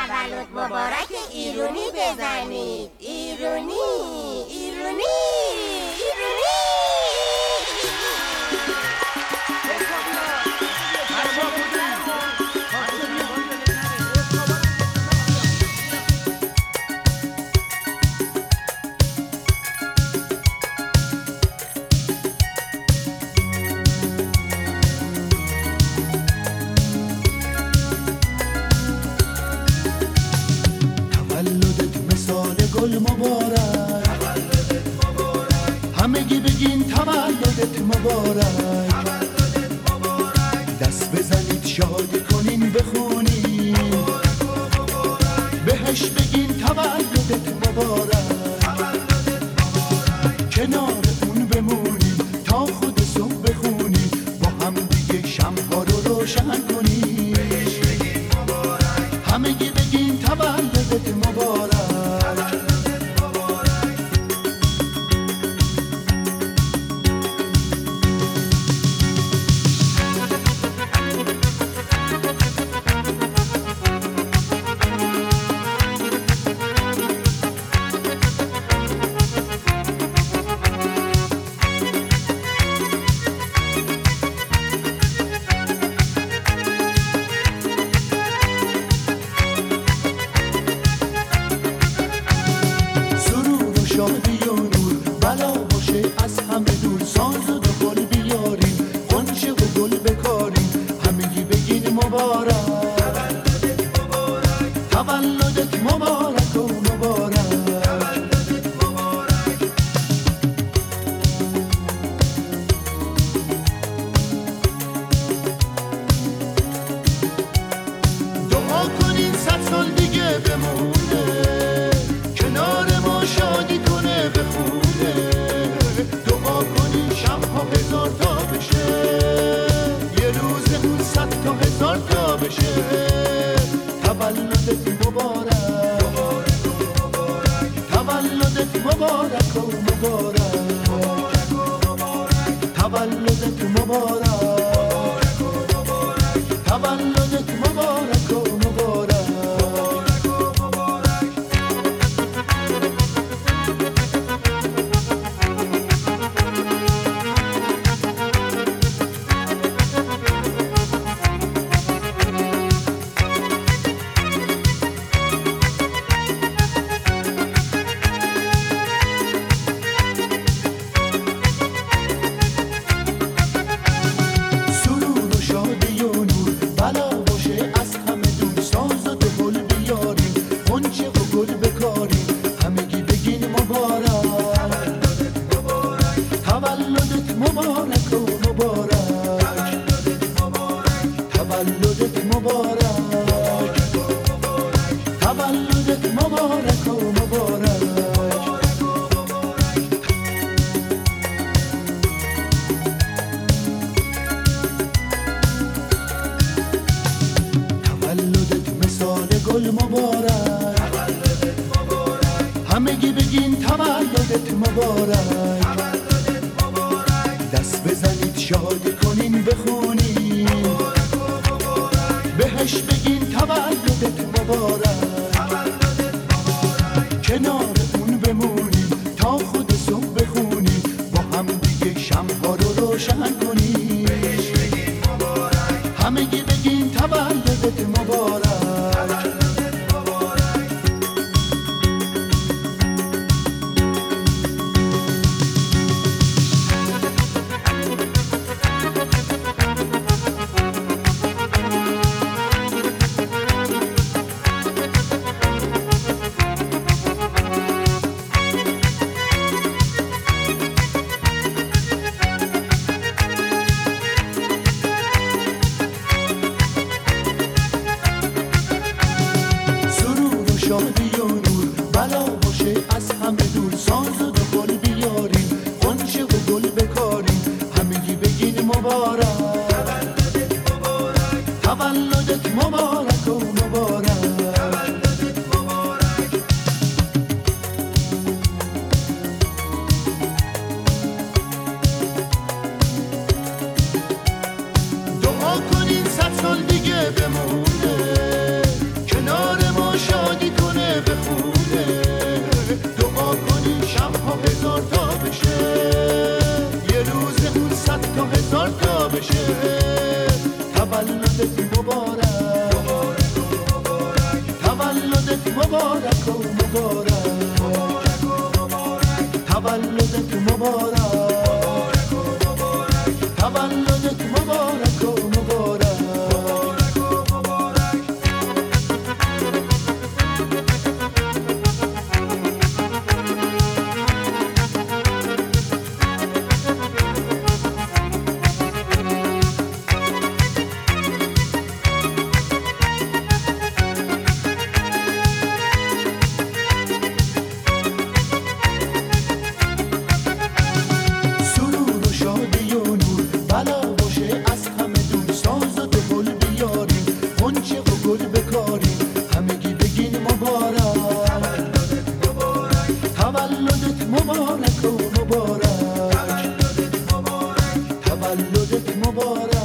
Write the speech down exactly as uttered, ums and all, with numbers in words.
تولد مبارک ایرونی بزنید. ایرونی ایرونی ایرونی. گل مبارک، همگی بگین تولدت مبارک. دست بزنید شادی کنین بخونین، بهش بگین تولدت مبارک. کنار اون بمونین تا خود صبح بخونین، با هم دیگه شمع‌ها رو روشن کنین. همگی بگین تولدت مبارک. شادی و نور بلا باشه از همه دور، ساز و گل بیاریم، غنچه و گل بکاریم. همگی بگین مبارک، تولدت مبارک و مبارک. دعا کنین صد سال دیگه بمونه، کنار ما شادی کنه بخونه. دعا کنین شب‌ها هزار تا بشه، یه روز اون صد تا هزار تا بشه. تولدت مبارک، تولدت مبارک و مبارک. تولدت مبارک، تولدت مبارک و مبارک. تولدت مبارک و مبارک، تولدت مبارک، تولدت مبارک و مبارک. تولدت مثال گل مبارک، همگی بگین تولدت مبارک. دست بزنید شادی کنین بخونین، بهش بگین تولدت مبارک. کنار اون بمونین تا خود صبح بخونین، با هم دیگه شمع‌ها رو روشن کنین. همگی بگین تولدت مبارک. شادی و نور بلا باشه از همه دور، ساز و گل بیاریم، غنچه و گل بکاریم. همگی بگین مبارک، تولدت مبارک و مبارک. دعا کنین صد سال دیگه بمونه، کنار ما مبارک و مبارک تولدت مبارک تولدت مبارک و مبارک تولدت مبارک